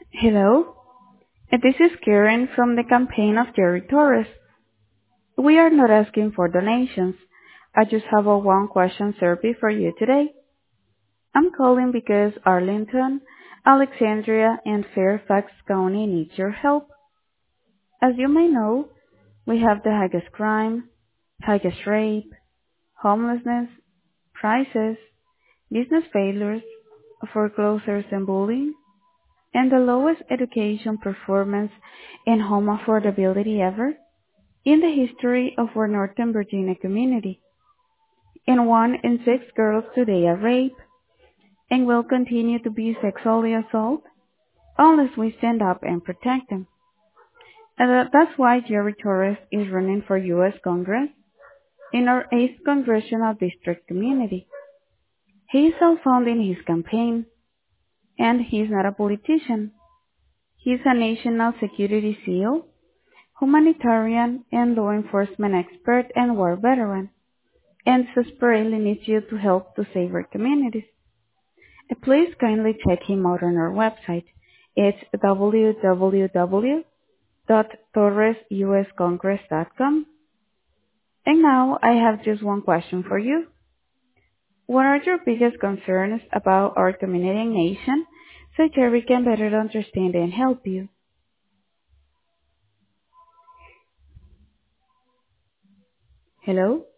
Hello, this is Karen from the campaign of Jerry Torres. We are not asking for donations. I just have a one-question survey for you today. I'm calling because Arlington, Alexandria, and Fairfax County need your help. As you may know, we have the highest crime, highest rape, homelessness, prices, business failures, foreclosures and bullying, and the lowest education performance and home affordability ever in the history of our Northern Virginia community. And 1 in 6 girls today are raped and will continue to be sexually assaulted unless we stand up and protect them. And that's why Jerry Torres is running for U.S. Congress in our 8th Congressional District community. He is self-funding his campaign, and he's not a politician. He's a national security SEAL, humanitarian and law enforcement expert and war veteran, and desperately needs you to help to save our communities. Please kindly check him out on our website. It's www.torresuscongress.com. And now I have just one question for you. What are your biggest concerns about our community and nation so Jerry can better understand and help you? Hello?